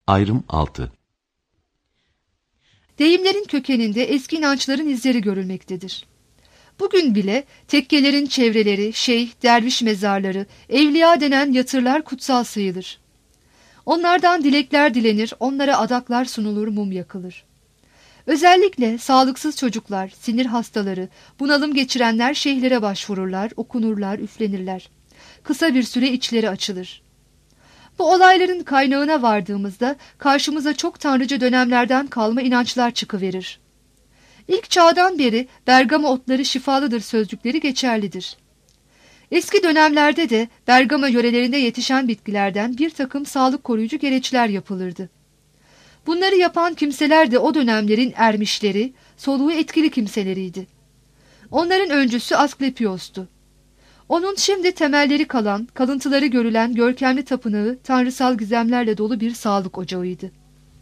Ayrım 6. Deyimlerin kökeninde eski inançların izleri görülmektedir. Bugün bile tekkelerin çevreleri, şeyh, derviş mezarları, evliya denen yatırlar kutsal sayılır. Onlardan dilekler dilenir, onlara adaklar sunulur, mum yakılır. Özellikle sağlıksız çocuklar, sinir hastaları, bunalım geçirenler şeyhlere başvururlar, okunurlar, üflenirler. Kısa bir süre içleri açılır. Bu olayların kaynağına vardığımızda karşımıza çok tanrıcı dönemlerden kalma inançlar çıkıverir. İlk çağdan beri Bergama otları şifalıdır sözcükleri geçerlidir. Eski dönemlerde de Bergama yörelerinde yetişen bitkilerden bir takım sağlık koruyucu gereçler yapılırdı. Bunları yapan kimseler de o dönemlerin ermişleri, soluğu etkili kimseleriydi. Onların öncüsü Asklepios'tu. Onun şimdi temelleri kalan, kalıntıları görülen görkemli tapınağı tanrısal gizemlerle dolu bir sağlık ocağıydı.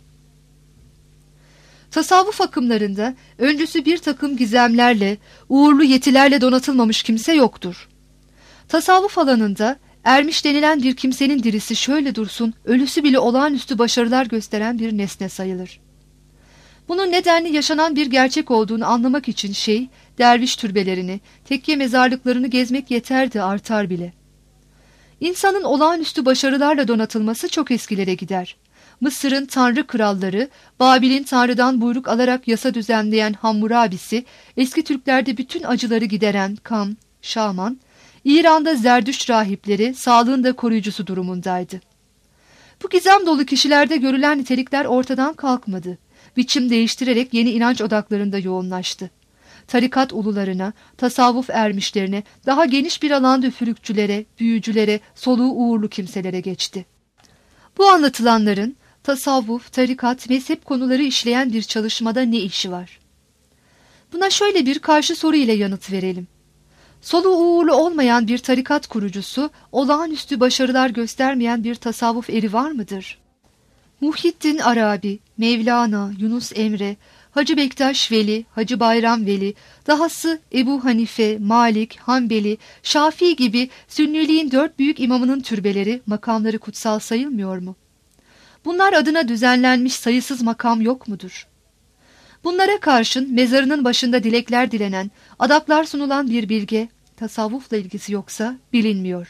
Tasavvuf akımlarında öncüsü bir takım gizemlerle, uğurlu yetilerle donatılmamış kimse yoktur. Tasavvuf alanında ermiş denilen bir kimsenin dirisi şöyle dursun, ölüsü bile olağanüstü başarılar gösteren bir nesne sayılır. Bunun nedenli yaşanan bir gerçek olduğunu anlamak için derviş türbelerini, tekke mezarlıklarını gezmek yeterdi, artar bile. İnsanın olağanüstü başarılarla donatılması çok eskilere gider. Mısır'ın tanrı kralları, Babil'in tanrıdan buyruk alarak yasa düzenleyen Hammurabisi, eski Türklerde bütün acıları gideren Kam, Şaman, İran'da Zerdüşt rahipleri sağlığın da koruyucusu durumundaydı. Bu gizem dolu kişilerde görülen nitelikler ortadan kalkmadı. Biçim değiştirerek yeni inanç odaklarında yoğunlaştı. Tarikat ulularına, tasavvuf ermişlerine, daha geniş bir alanda üfürükçülere, büyücülere, soluğu uğurlu kimselere geçti. Bu anlatılanların tasavvuf, tarikat, mezhep konuları işleyen bir çalışmada ne işi var? Buna şöyle bir karşı soru ile yanıt verelim. Soluğu uğurlu olmayan bir tarikat kurucusu, olağanüstü başarılar göstermeyen bir tasavvuf eri var mıdır? Muhyiddin Arabi, Mevlana, Yunus Emre, Hacı Bektaş Veli, Hacı Bayram Veli, dahası Ebu Hanife, Malik, Hanbeli, Şafii gibi Sünniliğin 4 büyük imamının türbeleri, makamları kutsal sayılmıyor mu? Bunlar adına düzenlenmiş sayısız makam yok mudur? Bunlara karşın mezarının başında dilekler dilenen, adaklar sunulan bir bilge, tasavvufla ilgisi yoksa bilinmiyor.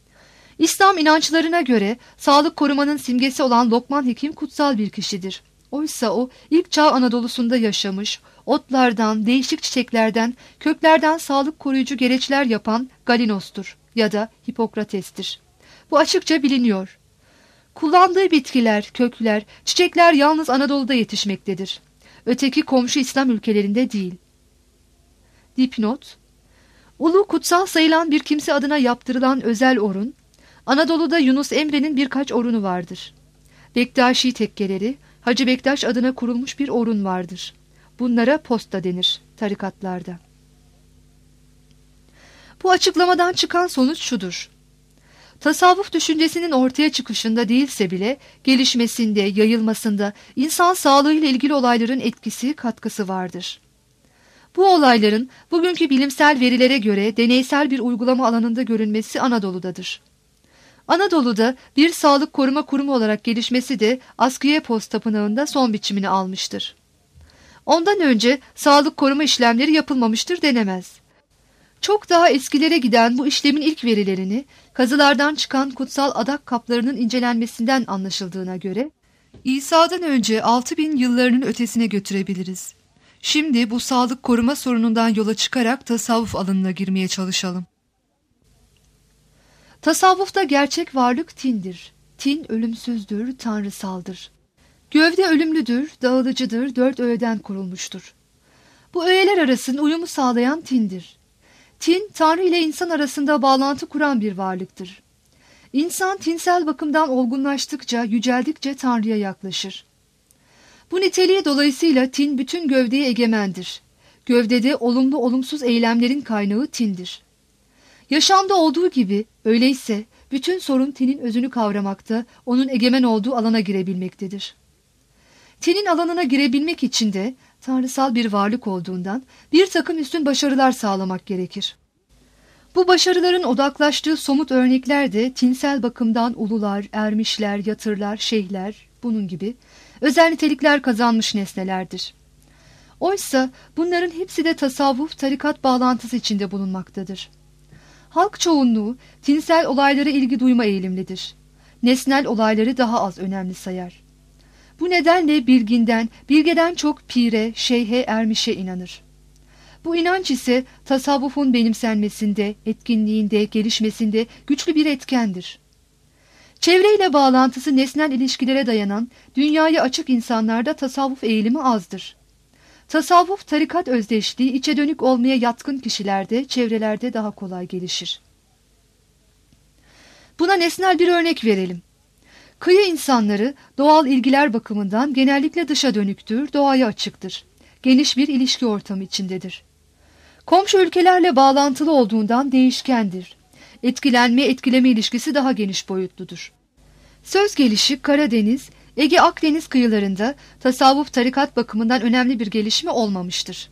İslam inançlarına göre sağlık korumanın simgesi olan Lokman Hekim kutsal bir kişidir. Oysa o ilk çağ Anadolu'sunda yaşamış, otlardan, değişik çiçeklerden, köklerden sağlık koruyucu gereçler yapan Galinos'tur ya da Hipokrates'tir. Bu açıkça biliniyor. Kullandığı bitkiler, kökler, çiçekler yalnız Anadolu'da yetişmektedir. Öteki komşu İslam ülkelerinde değil. Dipnot: Ulu kutsal sayılan bir kimse adına yaptırılan özel orun, Anadolu'da Yunus Emre'nin birkaç orunu vardır. Bektaşi tekkeleri, Hacı Bektaş adına kurulmuş bir orun vardır. Bunlara posta denir tarikatlarda. Bu açıklamadan çıkan sonuç şudur. Tasavvuf düşüncesinin ortaya çıkışında değilse bile gelişmesinde, yayılmasında insan sağlığıyla ilgili olayların etkisi, katkısı vardır. Bu olayların bugünkü bilimsel verilere göre deneysel bir uygulama alanında görünmesi Anadolu'dadır. Anadolu'da bir sağlık koruma kurumu olarak gelişmesi de Askiyepos Tapınağı'nda son biçimini almıştır. Ondan önce sağlık koruma işlemleri yapılmamıştır denemez. Çok daha eskilere giden bu işlemin ilk verilerini kazılardan çıkan kutsal adak kaplarının incelenmesinden anlaşıldığına göre İsa'dan önce 6000 yıllarının ötesine götürebiliriz. Şimdi bu sağlık koruma sorunundan yola çıkarak tasavvuf alanına girmeye çalışalım. Tasavvufta gerçek varlık tindir. Tin ölümsüzdür, tanrısaldır. Gövde ölümlüdür, dağılıcıdır, 4 öğeden kurulmuştur. Bu öğeler arasında uyumu sağlayan tindir. Tin, Tanrı ile insan arasında bağlantı kuran bir varlıktır. İnsan tinsel bakımdan olgunlaştıkça, yüceldikçe Tanrı'ya yaklaşır. Bu niteliği dolayısıyla tin bütün gövdeye egemendir. Gövdede olumlu olumsuz eylemlerin kaynağı tindir. Yaşamda olduğu gibi öyleyse bütün sorun tinin özünü kavramakta, onun egemen olduğu alana girebilmektedir. Tinin alanına girebilmek için de tanrısal bir varlık olduğundan bir takım üstün başarılar sağlamak gerekir. Bu başarıların odaklaştığı somut örnekler de tinsel bakımdan ulular, ermişler, yatırlar, şeyhler, bunun gibi özel nitelikler kazanmış nesnelerdir. Oysa bunların hepsi de tasavvuf, tarikat bağlantısı içinde bulunmaktadır. Halk çoğunluğu tinsel olaylara ilgi duyma eğilimlidir. Nesnel olayları daha az önemli sayar. Bu nedenle bilgeden çok pire, şeyhe, ermişe inanır. Bu inanç ise tasavvufun benimsenmesinde, etkinliğinde, gelişmesinde güçlü bir etkendir. Çevreyle bağlantısı nesnel ilişkilere dayanan, dünyaya açık insanlarda tasavvuf eğilimi azdır. Tasavvuf, tarikat özdeşliği içe dönük olmaya yatkın kişilerde, çevrelerde daha kolay gelişir. Buna nesnel bir örnek verelim. Kıyı insanları doğal ilgiler bakımından genellikle dışa dönüktür, doğaya açıktır. Geniş bir ilişki ortamı içindedir. Komşu ülkelerle bağlantılı olduğundan değişkendir. Etkilenme ilişkisi daha geniş boyutludur. Söz gelişi Karadeniz, Ege-Akdeniz kıyılarında tasavvuf tarikat bakımından önemli bir gelişme olmamıştır.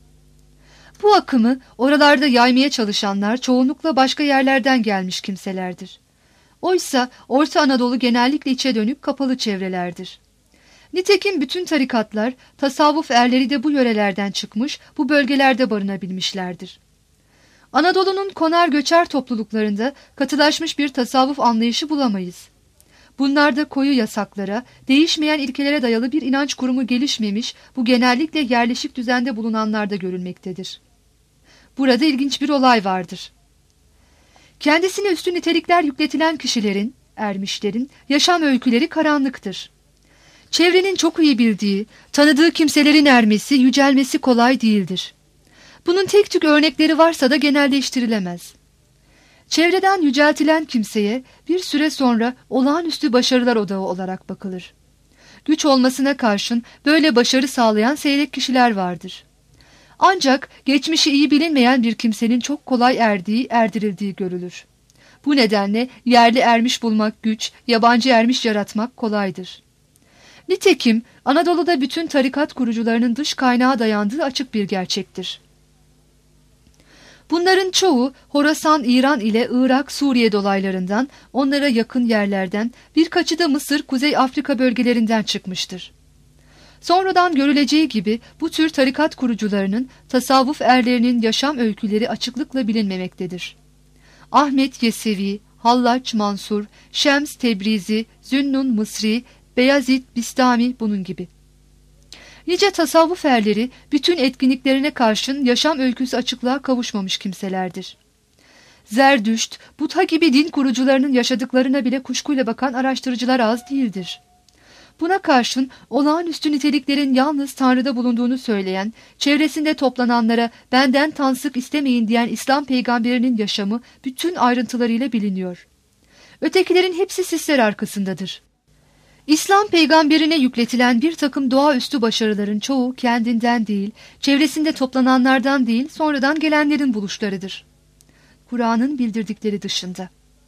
Bu akımı oralarda yaymaya çalışanlar çoğunlukla başka yerlerden gelmiş kimselerdir. Oysa Orta Anadolu genellikle içe dönük kapalı çevrelerdir. Nitekim bütün tarikatlar, tasavvuf erleri de bu yörelerden çıkmış, bu bölgelerde barınabilmişlerdir. Anadolu'nun konar göçer topluluklarında katılaşmış bir tasavvuf anlayışı bulamayız. Bunlarda koyu yasaklara, değişmeyen ilkelere dayalı bir inanç kurumu gelişmemiş, bu genellikle yerleşik düzende bulunanlarda görülmektedir. Burada ilginç bir olay vardır. Kendisine üstün nitelikler yükletilen kişilerin, ermişlerin yaşam öyküleri karanlıktır. Çevrenin çok iyi bildiği, tanıdığı kimselerin ermesi, yücelmesi kolay değildir. Bunun tek tük örnekleri varsa da genelleştirilemez. Çevreden yüceltilen kimseye bir süre sonra olağanüstü başarılar odağı olarak bakılır. Güç olmasına karşın böyle başarı sağlayan seyrek kişiler vardır. Ancak geçmişi iyi bilinmeyen bir kimsenin çok kolay erdirildiği görülür. Bu nedenle yerli ermiş bulmak güç, yabancı ermiş yaratmak kolaydır. Nitekim Anadolu'da bütün tarikat kurucularının dış kaynağa dayandığı açık bir gerçektir. Bunların çoğu Horasan, İran ile Irak, Suriye dolaylarından, onlara yakın yerlerden, birkaçı da Mısır, Kuzey Afrika bölgelerinden çıkmıştır. Sonradan görüleceği gibi bu tür tarikat kurucularının, tasavvuf erlerinin yaşam öyküleri açıklıkla bilinmemektedir. Ahmet Yesevi, Hallaç Mansur, Şems Tebrizi, Zünnun Mısri, Beyazid Bistami bunun gibi. Nice tasavvuf erleri bütün etkinliklerine karşın yaşam öyküsü açıklığa kavuşmamış kimselerdir. Zerdüşt, Budha gibi din kurucularının yaşadıklarına bile kuşkuyla bakan araştırıcılar az değildir. Buna karşın olağanüstü niteliklerin yalnız Tanrı'da bulunduğunu söyleyen, çevresinde toplananlara benden tansık istemeyin diyen İslam peygamberinin yaşamı bütün ayrıntılarıyla biliniyor. Ötekilerin hepsi sisler arkasındadır. İslam peygamberine yükletilen bir takım doğaüstü başarıların çoğu kendinden değil, çevresinde toplananlardan değil, sonradan gelenlerin buluşlarıdır. Kur'an'ın bildirdikleri dışında.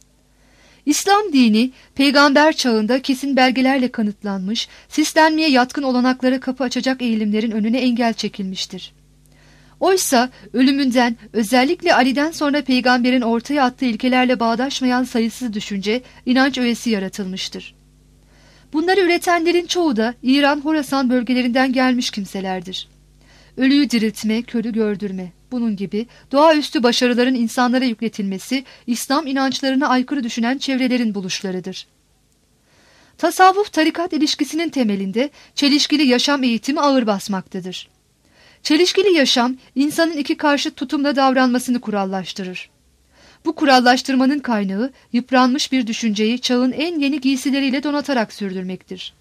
İslam dini, peygamber çağında kesin belgelerle kanıtlanmış, sislenmeye yatkın olanaklara kapı açacak eğilimlerin önüne engel çekilmiştir. Oysa ölümünden, özellikle Ali'den sonra peygamberin ortaya attığı ilkelerle bağdaşmayan sayısız düşünce, inanç öğesi yaratılmıştır. Bunları üretenlerin çoğu da İran, Horasan bölgelerinden gelmiş kimselerdir. Ölüyü diriltme, körü gördürme, bunun gibi doğaüstü başarıların insanlara yükletilmesi, İslam inançlarına aykırı düşünen çevrelerin buluşlarıdır. Tasavvuf tarikat ilişkisinin temelinde çelişkili yaşam eğitimi ağır basmaktadır. Çelişkili yaşam, insanın iki karşıt tutumla davranmasını kurallaştırır. Bu kurallaştırmanın kaynağı, yıpranmış bir düşünceyi çağın en yeni giysileriyle donatarak sürdürmektir.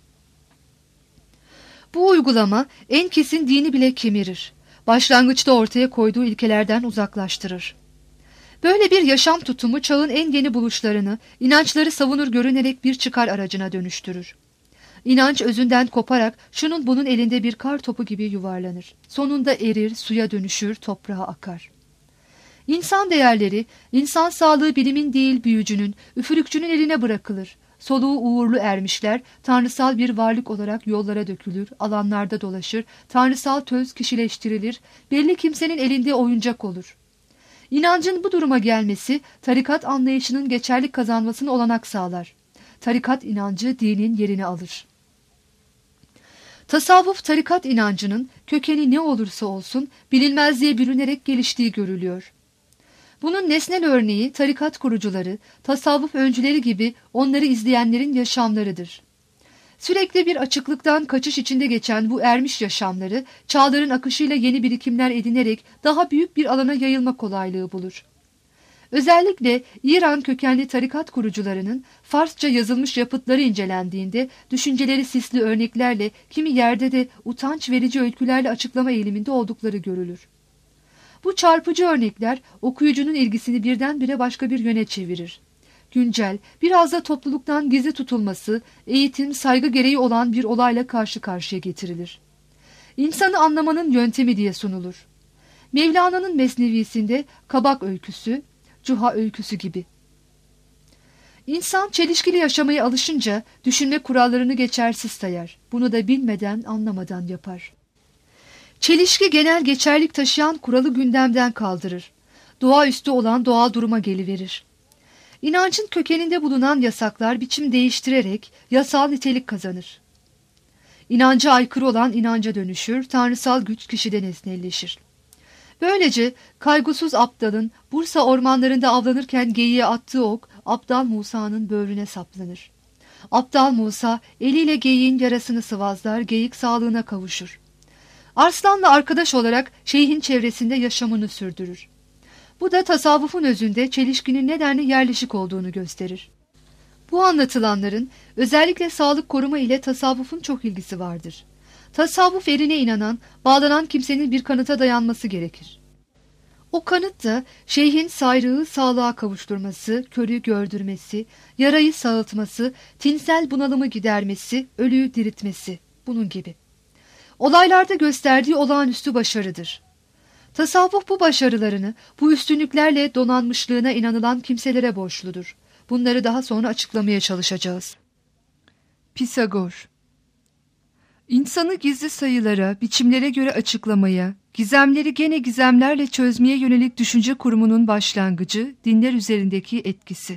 Bu uygulama en kesin dini bile kemirir. Başlangıçta ortaya koyduğu ilkelerden uzaklaştırır. Böyle bir yaşam tutumu çağın en yeni buluşlarını, inançları savunur görünerek bir çıkar aracına dönüştürür. İnanç özünden koparak şunun bunun elinde bir kar topu gibi yuvarlanır. Sonunda erir, suya dönüşür, toprağa akar. İnsan değerleri, insan sağlığı bilimin değil büyücünün, üfürükçünün eline bırakılır. Soluğu uğurlu ermişler, tanrısal bir varlık olarak yollara dökülür, alanlarda dolaşır, tanrısal töz kişileştirilir, belli kimsenin elinde oyuncak olur. İnancın bu duruma gelmesi, tarikat anlayışının geçerlik kazanmasına olanak sağlar. Tarikat inancı dinin yerini alır. Tasavvuf tarikat inancının kökeni ne olursa olsun bilinmezliğe bürünerek geliştiği görülüyor. Bunun nesnel örneği tarikat kurucuları, tasavvuf öncüleri gibi onları izleyenlerin yaşamlarıdır. Sürekli bir açıklıktan kaçış içinde geçen bu ermiş yaşamları, çağların akışıyla yeni birikimler edinerek daha büyük bir alana yayılma kolaylığı bulur. Özellikle İran kökenli tarikat kurucularının Farsça yazılmış yapıtları incelendiğinde düşünceleri sisli örneklerle, kimi yerde de utanç verici öykülerle açıklama eğiliminde oldukları görülür. Bu çarpıcı örnekler okuyucunun ilgisini birdenbire başka bir yöne çevirir. Güncel, biraz da topluluktan gizli tutulması, eğitim, saygı gereği olan bir olayla karşı karşıya getirilir. İnsanı anlamanın yöntemi diye sunulur. Mevlana'nın Mesnevisinde Kabak öyküsü, Cuha öyküsü gibi. İnsan çelişkili yaşamaya alışınca düşünme kurallarını geçersiz sayar. Bunu da bilmeden, anlamadan yapar. Çelişki genel geçerlik taşıyan kuralı gündemden kaldırır. Doğaüstü olan doğal duruma geliverir. İnancın kökeninde bulunan yasaklar biçim değiştirerek yasal nitelik kazanır. İnanca aykırı olan inanca dönüşür, tanrısal güç kişide nesnelleşir. Böylece kaygısız aptalın Bursa ormanlarında avlanırken geyiğe attığı ok, aptal Musa'nın böğrüne saplanır. Aptal Musa eliyle geyiğin yarasını sıvazlar, geyik sağlığına kavuşur. Arslan'la arkadaş olarak şeyhin çevresinde yaşamını sürdürür. Bu da tasavvufun özünde çelişkinin nedenli yerleşik olduğunu gösterir. Bu anlatılanların özellikle sağlık koruma ile tasavvufun çok ilgisi vardır. Tasavvuf erine inanan, bağlanan kimsenin bir kanıta dayanması gerekir. O kanıt da şeyhin sayrığı sağlığa kavuşturması, körü gördürmesi, yarayı sağaltması, tinsel bunalımı gidermesi, ölüyü diriltmesi, bunun gibi. Olaylarda gösterdiği olağanüstü başarıdır. Tasavvuf bu başarılarını, bu üstünlüklerle donanmışlığına inanılan kimselere borçludur. Bunları daha sonra açıklamaya çalışacağız. Pisagor. İnsanı gizli sayılara, biçimlere göre açıklamaya, gizemleri gene gizemlerle çözmeye yönelik düşünce kurumunun başlangıcı, dinler üzerindeki etkisi.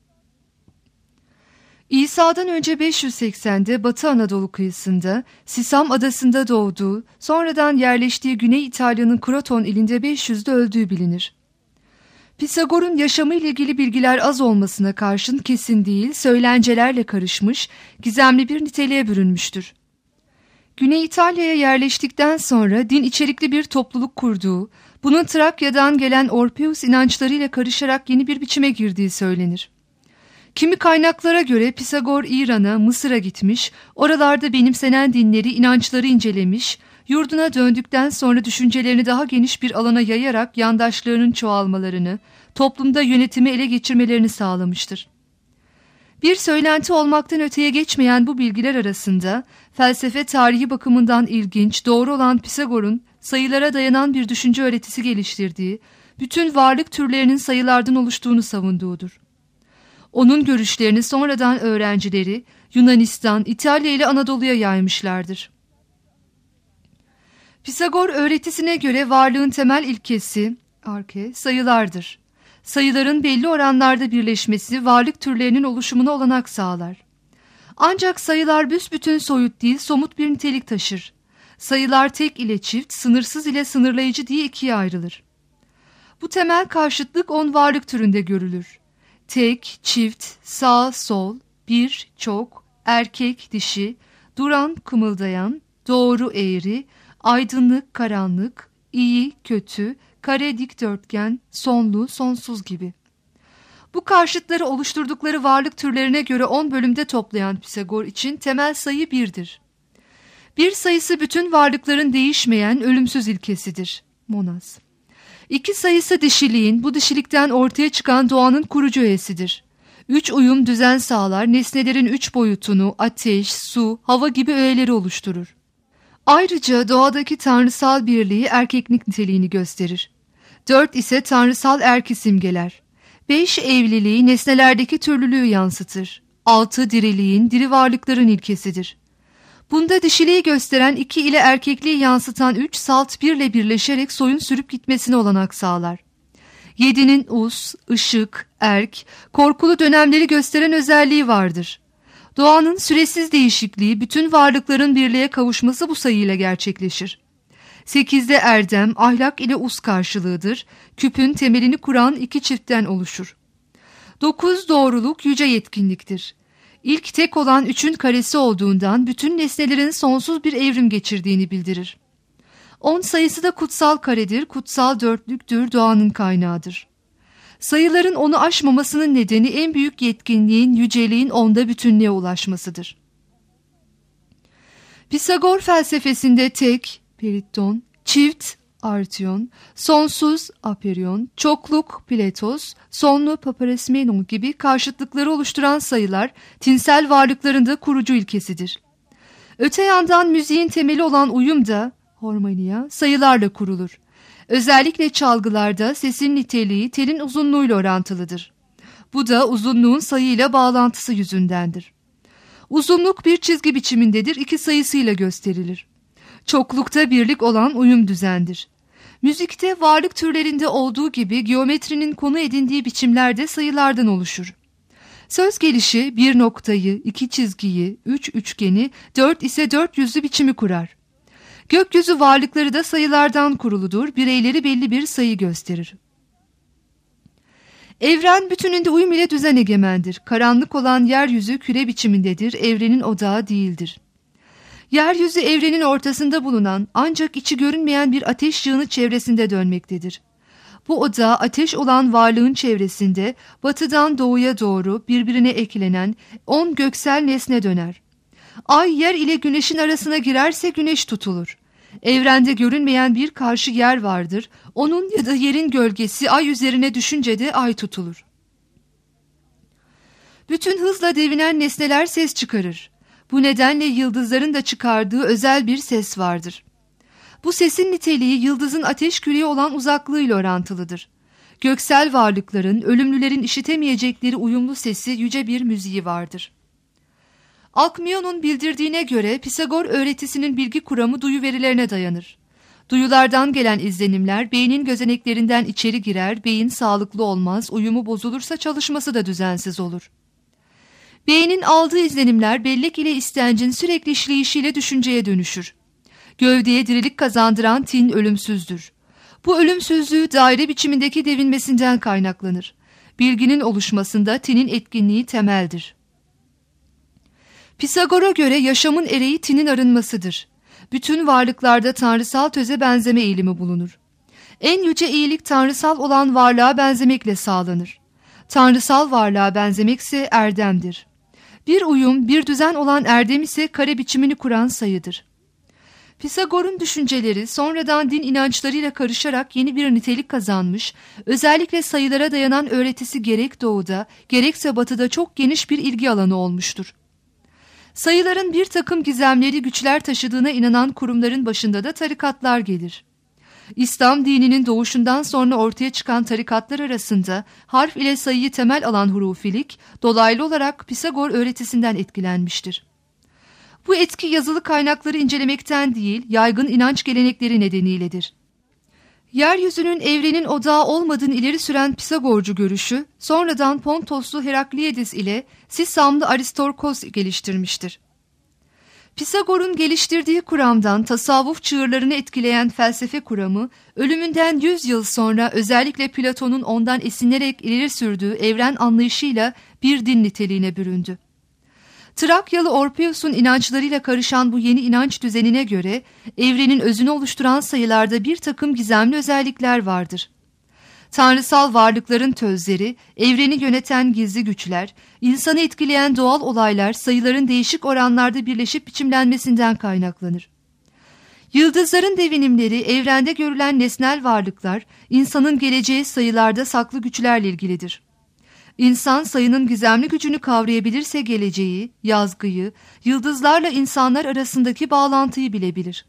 İsa'dan önce 580'de Batı Anadolu kıyısında, Sisam adasında doğduğu, sonradan yerleştiği Güney İtalya'nın Kroton ilinde 500'de öldüğü bilinir. Pisagor'un yaşamı ile ilgili bilgiler az olmasına karşın kesin değil, söylencelerle karışmış, gizemli bir niteliğe bürünmüştür. Güney İtalya'ya yerleştikten sonra din içerikli bir topluluk kurduğu, bunun Trakya'dan gelen Orpheus inançlarıyla karışarak yeni bir biçime girdiği söylenir. Kimi kaynaklara göre Pisagor İran'a, Mısır'a gitmiş, oralarda benimsenen dinleri, inançları incelemiş, yurduna döndükten sonra düşüncelerini daha geniş bir alana yayarak yandaşlarının çoğalmalarını, toplumda yönetimi ele geçirmelerini sağlamıştır. Bir söylenti olmaktan öteye geçmeyen bu bilgiler arasında felsefe tarihi bakımından ilginç, doğru olan Pisagor'un sayılara dayanan bir düşünce öğretisi geliştirdiği, bütün varlık türlerinin sayılardan oluştuğunu savunduğudur. Onun görüşlerini sonradan öğrencileri Yunanistan, İtalya ile Anadolu'ya yaymışlardır. Pisagor öğretisine göre varlığın temel ilkesi, arke, sayılardır. Sayıların belli oranlarda birleşmesi varlık türlerinin oluşumuna olanak sağlar. Ancak sayılar büsbütün soyut değil, somut bir nitelik taşır. Sayılar tek ile çift, sınırsız ile sınırlayıcı diye ikiye ayrılır. Bu temel karşıtlık 10 varlık türünde görülür. Tek, çift, sağ, sol, bir, çok, erkek, dişi, duran, kımıldayan, doğru, eğri, aydınlık, karanlık, iyi, kötü, kare, dikdörtgen, sonlu, sonsuz gibi. Bu karşıtları oluşturdukları varlık türlerine göre 10 bölümde toplayan Pisagor için temel sayı 1'dir. Bir sayısı bütün varlıkların değişmeyen, ölümsüz ilkesidir. Monas. 2 sayısı dişiliğin, bu dişilikten ortaya çıkan doğanın kurucu öğesidir. 3 uyum düzen sağlar, nesnelerin 3 boyutunu, ateş, su, hava gibi öğeleri oluşturur. Ayrıca doğadaki tanrısal birliği erkeklik niteliğini gösterir. 4 ise tanrısal erki simgeler. 5 evliliği nesnelerdeki türlülüğü yansıtır. 6 diriliğin, diri varlıkların ilkesidir. Bunda dişiliği gösteren 2 ile erkekliği yansıtan 3 salt 1 ile birleşerek soyun sürüp gitmesine olanak sağlar. 7'nin us, ışık, erk, korkulu dönemleri gösteren özelliği vardır. Doğanın süresiz değişikliği, bütün varlıkların birliğe kavuşması bu sayıyla gerçekleşir. 8'de erdem, ahlak ile us karşılığıdır. Küpün temelini kuran iki çiftten oluşur. 9 doğruluk, yüce yetkinliktir. İlk tek olan 3'ün karesi olduğundan bütün nesnelerin sonsuz bir evrim geçirdiğini bildirir. 10 sayısı da kutsal karedir, kutsal dörtlüktür, doğanın kaynağıdır. Sayıların onu aşmamasının nedeni en büyük yetkinliğin, yüceliğin onda bütünlüğe ulaşmasıdır. Pisagor felsefesinde tek, periton, çift, artion, sonsuz, aperion, çokluk, pletos, sonlu, paparesmenon gibi karşıtlıkları oluşturan sayılar, tinsel varlıkların da kurucu ilkesidir. Öte yandan müziğin temeli olan uyum da, harmonia, sayılarla kurulur. Özellikle çalgılarda sesin niteliği telin uzunluğuyla orantılıdır. Bu da uzunluğun sayıyla bağlantısı yüzündendir. Uzunluk bir çizgi biçimindedir, iki sayısıyla gösterilir. Çoklukta birlik olan uyum düzendir. Müzikte varlık türlerinde olduğu gibi geometrinin konu edindiği biçimlerde sayılardan oluşur. Söz gelişi bir noktayı, iki çizgiyi, üç üçgeni, 4 ise 4 yüzlü biçimi kurar. Gökyüzü varlıkları da sayılardan kuruludur, bireyleri belli bir sayı gösterir. Evren bütününde uyum ile düzen egemendir. Karanlık olan yeryüzü küre biçimindedir, evrenin odağı değildir. Yeryüzü evrenin ortasında bulunan ancak içi görünmeyen bir ateş yığını çevresinde dönmektedir. Bu oda ateş olan varlığın çevresinde batıdan doğuya doğru birbirine eklenen 10 göksel nesne döner. Ay yer ile güneşin arasına girerse güneş tutulur. Evrende görünmeyen bir karşı yer vardır. Onun ya da yerin gölgesi ay üzerine düşünce de ay tutulur. Bütün hızla devinen nesneler ses çıkarır. Bu nedenle yıldızların da çıkardığı özel bir ses vardır. Bu sesin niteliği yıldızın ateş küreye olan uzaklığıyla orantılıdır. Göksel varlıkların, ölümlülerin işitemeyecekleri uyumlu sesi, yüce bir müziği vardır. Alkmion'un bildirdiğine göre Pisagor öğretisinin bilgi kuramı duyu verilerine dayanır. Duyulardan gelen izlenimler beynin gözeneklerinden içeri girer, beyin sağlıklı olmaz, uyumu bozulursa çalışması da düzensiz olur. Beynin aldığı izlenimler bellek ile istencin sürekli işleyişiyle düşünceye dönüşür. Gövdeye dirilik kazandıran tin ölümsüzdür. Bu ölümsüzlüğü daire biçimindeki devinmesinden kaynaklanır. Bilginin oluşmasında tinin etkinliği temeldir. Pisagor'a göre yaşamın ereği tinin arınmasıdır. Bütün varlıklarda tanrısal töze benzeme eğilimi bulunur. En yüce iyilik tanrısal olan varlığa benzemekle sağlanır. Tanrısal varlığa benzemekse erdemdir. Bir uyum, bir düzen olan erdem ise kare biçimini kuran sayıdır. Pisagor'un düşünceleri sonradan din inançlarıyla karışarak yeni bir nitelik kazanmış, özellikle sayılara dayanan öğretisi gerek doğuda, gerekse batıda çok geniş bir ilgi alanı olmuştur. Sayıların bir takım gizemleri güçler taşıdığına inanan kurumların başında da tarikatlar gelir. İslam dininin doğuşundan sonra ortaya çıkan tarikatlar arasında harf ile sayıyı temel alan hurufilik, dolaylı olarak Pisagor öğretisinden etkilenmiştir. Bu etki yazılı kaynakları incelemekten değil, yaygın inanç gelenekleri nedeniyledir. Yeryüzünün evrenin odağı olmadığını ileri süren Pisagorcu görüşü, sonradan Pontoslu Herakleides ile Sisamlı Aristorkos geliştirmiştir. Pisagor'un geliştirdiği kuramdan tasavvuf çığırlarını etkileyen felsefe kuramı, ölümünden 100 yıl sonra özellikle Platon'un ondan esinlenerek ileri sürdüğü evren anlayışıyla bir din niteliğine büründü. Trakyalı Orpheus'un inançlarıyla karışan bu yeni inanç düzenine göre evrenin özünü oluşturan sayılarda bir takım gizemli özellikler vardır. Tanrısal varlıkların tözleri, evreni yöneten gizli güçler, insanı etkileyen doğal olaylar sayıların değişik oranlarda birleşip biçimlenmesinden kaynaklanır. Yıldızların devinimleri, evrende görülen nesnel varlıklar, insanın geleceği sayılarda saklı güçlerle ilgilidir. İnsan sayının gizemli gücünü kavrayabilirse geleceği, yazgıyı, yıldızlarla insanlar arasındaki bağlantıyı bilebilir.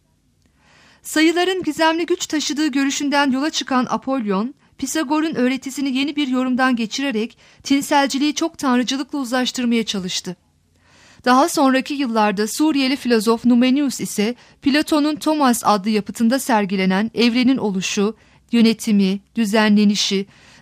Sayıların gizemli güç taşıdığı görüşünden yola çıkan Apollon, Pisagor'un öğretisini yeni bir yorumdan geçirerek tinselciliği çok tanrıcılıkla uzlaştırmaya çalıştı. Daha sonraki yıllarda Suriyeli filozof Numenius ise Platon'un Thomas adlı yapıtında sergilenen evrenin oluşu, yönetimi, düzenlenişi,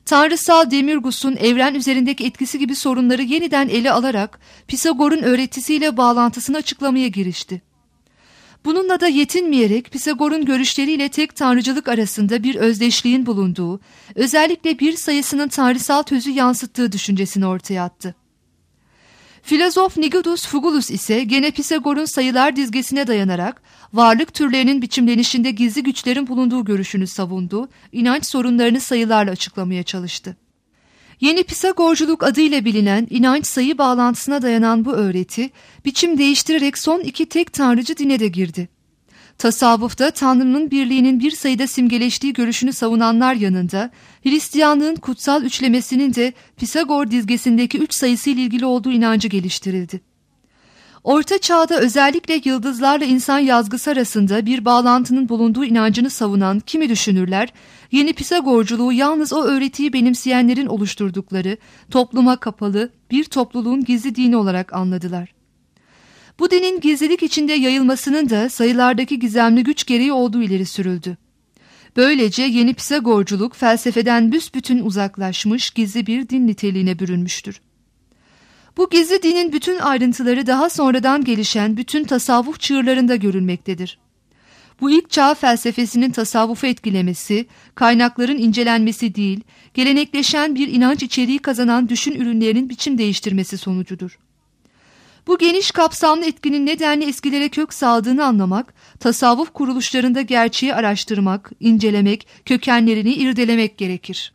tanrısal Demirgus'un evren üzerindeki etkisi gibi sorunları yeniden ele alarak Pisagor'un öğretisiyle bağlantısını açıklamaya girişti. Bununla da yetinmeyerek Pisagor'un görüşleriyle tek tanrıcılık arasında bir özdeşliğin bulunduğu, özellikle bir sayısının tanrısal tözü yansıttığı düşüncesini ortaya attı. Filozof Nigidus Fugulus ise gene Pisagor'un sayılar dizgesine dayanarak varlık türlerinin biçimlenişinde gizli güçlerin bulunduğu görüşünü savundu, inanç sorunlarını sayılarla açıklamaya çalıştı. Yeni Pisagorculuk adıyla bilinen inanç sayı bağlantısına dayanan bu öğreti, biçim değiştirerek son iki tek tanrıcı dine de girdi. Tasavvufta Tanrı'nın birliğinin bir sayıda simgeleştiği görüşünü savunanlar yanında, Hristiyanlığın kutsal üçlemesinin de Pisagor dizgesindeki 3 sayısıyla ilgili olduğu inancı geliştirildi. Orta Çağ'da özellikle yıldızlarla insan yazgısı arasında bir bağlantının bulunduğu inancını savunan kimi düşünürler, yeni Pisagorculuğu yalnız o öğretiyi benimseyenlerin oluşturdukları, topluma kapalı bir topluluğun gizli dini olarak anladılar. Bu dinin gizlilik içinde yayılmasının da sayılardaki gizemli güç gereği olduğu ileri sürüldü. Böylece yeni Pisagorculuk felsefeden büsbütün uzaklaşmış gizli bir din niteliğine bürünmüştür. Bu gizli dinin bütün ayrıntıları daha sonradan gelişen bütün tasavvuf çığırlarında görülmektedir. Bu ilk çağ felsefesinin tasavvufu etkilemesi, kaynakların incelenmesi değil, gelenekleşen bir inanç içeriği kazanan düşün ürünlerinin biçim değiştirmesi sonucudur. Bu geniş kapsamlı etkinin nedenli eskilere kök saldığını anlamak, tasavvuf kuruluşlarında gerçeği araştırmak, incelemek, kökenlerini irdelemek gerekir.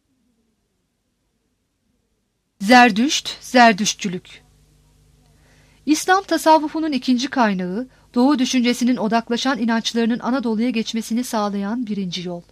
Zerdüşt, Zerdüştçülük. İslam tasavvufunun ikinci kaynağı, Doğu düşüncesinin odaklaşan inançlarının Anadolu'ya geçmesini sağlayan birinci yol.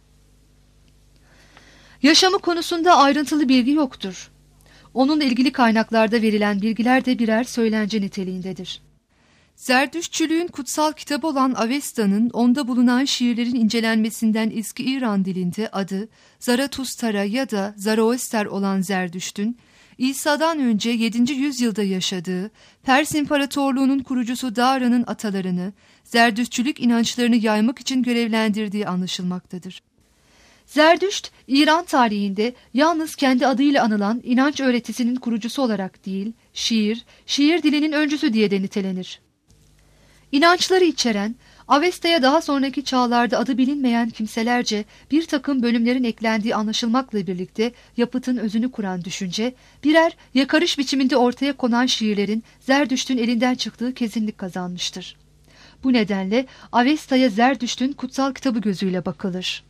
Yaşamı konusunda ayrıntılı bilgi yoktur. Onunla ilgili kaynaklarda verilen bilgiler de birer söylence niteliğindedir. Zerdüştçülüğün kutsal kitabı olan Avesta'nın onda bulunan şiirlerin incelenmesinden eski İran dilinde adı Zaratustra ya da Zoroaster olan Zerdüşt'ün, İsa'dan önce 7. yüzyılda yaşadığı, Pers İmparatorluğu'nun kurucusu Dara'nın atalarını, Zerdüştçülük inançlarını yaymak için görevlendirdiği anlaşılmaktadır. Zerdüşt, İran tarihinde yalnız kendi adıyla anılan inanç öğretisinin kurucusu olarak değil, şiir dilinin öncüsü diye de nitelenir. İnançları içeren, Avesta'ya daha sonraki çağlarda adı bilinmeyen kimselerce bir takım bölümlerin eklendiği anlaşılmakla birlikte yapıtın özünü kuran düşünce, birer yakarış biçiminde ortaya konan şiirlerin Zerdüşt'ün elinden çıktığı kesinlik kazanmıştır. Bu nedenle Avesta'ya Zerdüşt'ün kutsal kitabı gözüyle bakılır.